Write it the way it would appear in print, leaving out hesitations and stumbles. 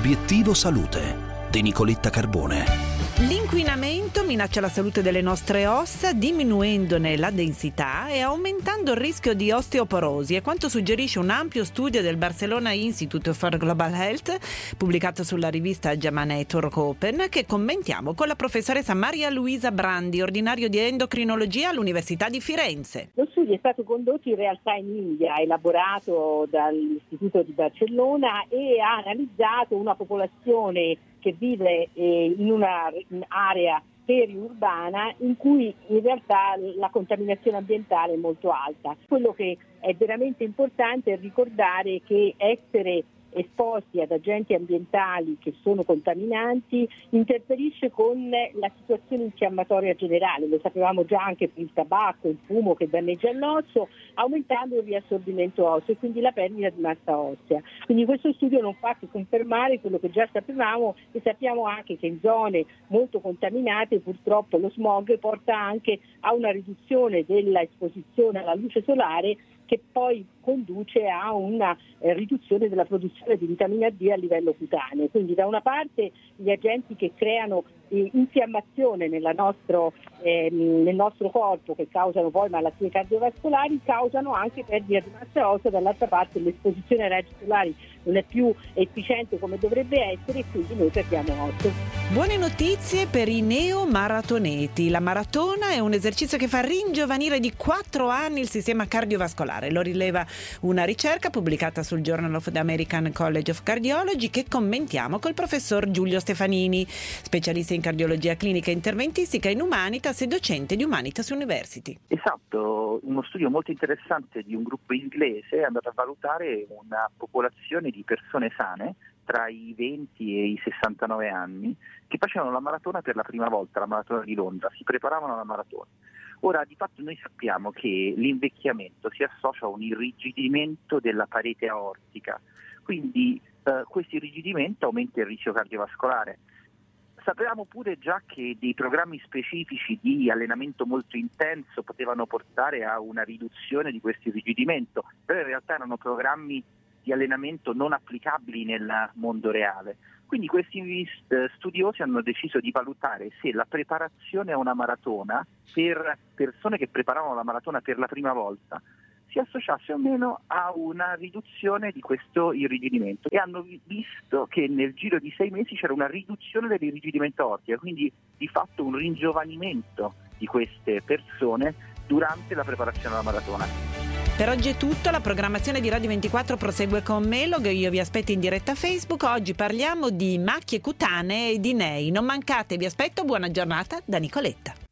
Obiettivo Salute di Nicoletta Carbone. L'inquinamento minaccia la salute delle nostre ossa, diminuendone la densità e aumentando il rischio di osteoporosi, è quanto suggerisce un ampio studio del Barcelona Institute for Global Health, pubblicato sulla rivista JAMA Network Open, che commentiamo con la professoressa Maria Luisa Brandi, ordinario di endocrinologia all'Università di Firenze. Lo studio è stato condotto in realtà in India, elaborato dall'Istituto di Barcellona e ha analizzato una popolazione che vive in un'area periurbana in cui in realtà la contaminazione ambientale è molto alta. Quello che è veramente importante è ricordare che essere esposti ad agenti ambientali che sono contaminanti interferisce con la situazione infiammatoria generale, lo sapevamo già anche per il tabacco, il fumo che danneggia l'osso, aumentando il riassorbimento osseo e quindi la perdita di massa ossea. Quindi questo studio non fa che confermare quello che già sapevamo e sappiamo anche che in zone molto contaminate purtroppo lo smog porta anche a una riduzione della esposizione alla luce solare che poi conduce a una riduzione della produzione di vitamina D a livello cutaneo. Quindi da una parte gli agenti che creano infiammazione nel nostro corpo, che causano poi malattie cardiovascolari, causano anche perdita di massa ossea, dall'altra parte l'esposizione ai raggi solari non è più efficiente come dovrebbe essere e quindi noi perdiamo osso. Buone notizie per i neomaratoneti. La maratona è un esercizio che fa ringiovanire di 4 anni il sistema cardiovascolare. Lo rileva una ricerca pubblicata sul Journal of the American College of Cardiology che commentiamo col professor Giulio Stefanini, specialista in cardiologia clinica e interventistica in Humanitas e docente di Humanitas University. Esatto, uno studio molto interessante di un gruppo inglese è andato a valutare una popolazione di persone sane tra i 20 e i 69 anni che facevano la maratona per la prima volta, la maratona di Londra, si preparavano alla maratona. Ora, di fatto noi sappiamo che l'invecchiamento si associa a un irrigidimento della parete aortica, quindi questo irrigidimento aumenta il rischio cardiovascolare. Sapevamo pure già che dei programmi specifici di allenamento molto intenso potevano portare a una riduzione di questo irrigidimento, però in realtà erano programmi di allenamento non applicabili nel mondo reale. Quindi questi studiosi hanno deciso di valutare se la preparazione a una maratona per persone che preparavano la maratona per la prima volta si associasse o meno a una riduzione di questo irrigidimento e hanno visto che nel giro di 6 mesi c'era una riduzione dell'irrigidimento aortico, quindi di fatto un ringiovanimento di queste persone durante la preparazione alla maratona. Per oggi è tutto, la programmazione di Radio 24 prosegue con Melog, io vi aspetto in diretta Facebook. Oggi parliamo di macchie cutanee e di NEI. Non mancate, vi aspetto, buona giornata da Nicoletta.